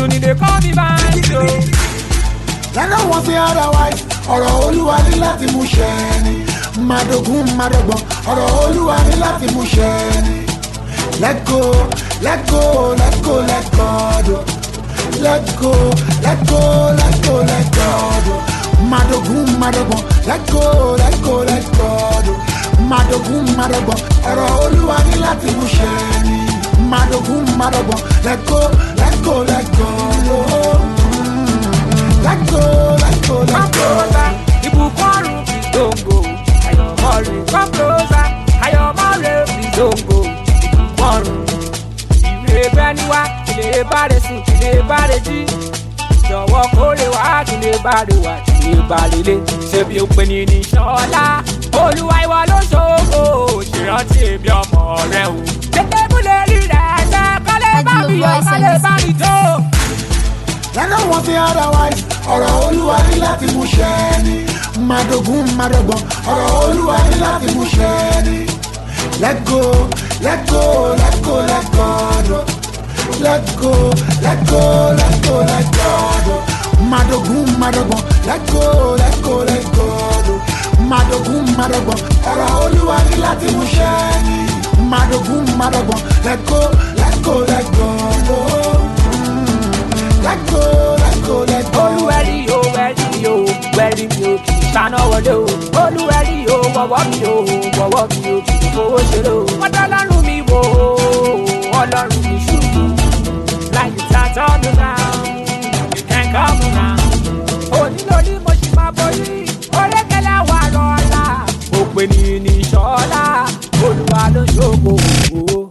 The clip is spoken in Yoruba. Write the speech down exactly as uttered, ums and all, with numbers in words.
Tuni dey call me banjo. Lẹ́nu wọn sí otherwise, ọ̀rọ̀ Olúwa ní láti mú ṣẹ ni. Madogun Madogbon, ọ̀rọ̀ Olúwa ní láti mú ṣẹ ni. Let go, let go, let go, let God. Let go, let go, let go, let God. Madogun Madogbon, let go, let go, let God. Madogun Madogbon, ọ̀rọ̀ Olúwa ní láti mú ṣẹ ni. Madogun Madogbon, let go, let go, let God. Let go, let go, let Come go. closer, ibùkún ọ̀run please don't go. Ayọ̀mọ́ rẹ̀ come closer, ayọ̀mọ́ rẹ̀ please don't go. Ibùkún ọ̀run. Ìwé bẹ́ni wá, kìlè báre sùn, kìlè báre jí. Jọ̀wọ́ kórè wá, kìlè báre wá, kìlè báre lé. Ṣebí o pè ní ní Ṣọlá? Olúwa ìwọ ló ṣògo, ṣèrántí èmi ọmọ rẹ o. Tètè múlẹ̀ rí rẹ̀ ṣe kọ́lé bá mi yọ, kọ́lé bá mi jó. Lẹ́nu wọn sí otherwise, ọ̀rọ̀ Olúwa ní láti mú ṣẹ ni. Madogun Madogbon, ọ̀rọ̀ Olúwa ní láti mú ṣẹ ni. Let go, let go, let go, let God. Let go, let go, let go, let God. Madogun Madogbon, let go, let go, let God. Madogun Madogbon, ọ̀rọ̀ Olúwa ní láti mú ṣẹ ni. Madogun Madogbon, let go, let go, let God. Let go, let go, let go. Olúwẹ̀rí o, wẹ̀rí o, wẹ̀rí mi o, kì í ṣáná wọlé o. Olúwẹ̀rí o, wọ̀wọ́ mi o, wọ̀wọ́ mi o, kì í fowó ṣeré o. Wọ́n dá ọlọ́run mi wò ó, ọlọ́run mi ṣubú. Like it's a turn around, you can come around. Onílò ní mo ṣì máa borí, orékèlè wà lọ́la. Òpè ní ní Ṣọlá, Olúwa ló ṣògo.